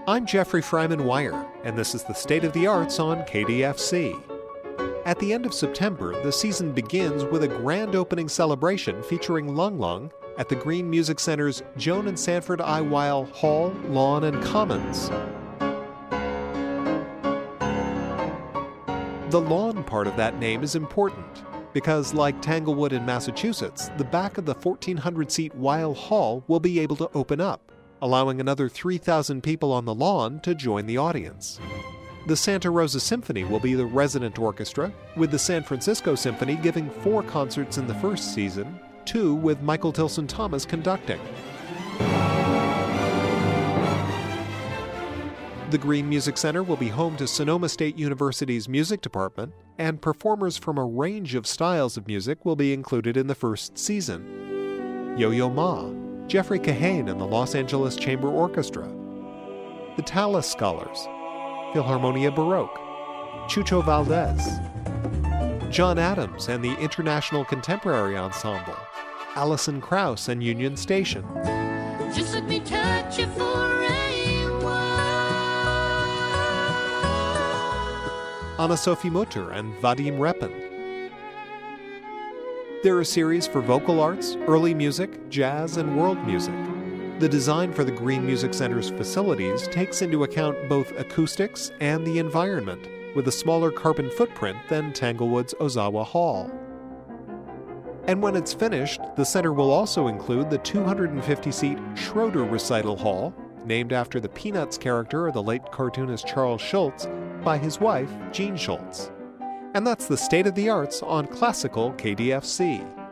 I'm Jeffrey Fryman Wire, and this is the State of the Arts on KDFC. At the end of September, the season begins with a grand opening celebration featuring Lung Lung at the Green Music Center's Joan and Sanford I. Weill Hall, Lawn, and Commons. The lawn part of that name is important because, like Tanglewood in Massachusetts, the back of the 1,400-seat Weill Hall will be able to open up, allowing another 3,000 people on the lawn to join the audience. The Santa Rosa Symphony will be the resident orchestra, with the San Francisco Symphony giving 4 concerts in the first season, 2 with Michael Tilson Thomas conducting. The Green Music Center will be home to Sonoma State University's music department, and performers from a range of styles of music will be included in the first season. Yo-Yo Ma, Jeffrey Kahane and the Los Angeles Chamber Orchestra, the Tallis Scholars, Philharmonia Baroque, Chucho Valdez, John Adams and the International Contemporary Ensemble, Alison Krauss and Union Station. Just let me touch you for a while. Anna-Sophie Mutter and Vadim Repin. There are series for vocal arts, early music, jazz, and world music. The design for the Green Music Center's facilities takes into account both acoustics and the environment, with a smaller carbon footprint than Tanglewood's Ozawa Hall. And when it's finished, the center will also include the 250-seat Schroeder Recital Hall, named after the Peanuts character of the late cartoonist Charles Schulz, by his wife, Jean Schulz. And that's the State of the Arts on Classical KDFC.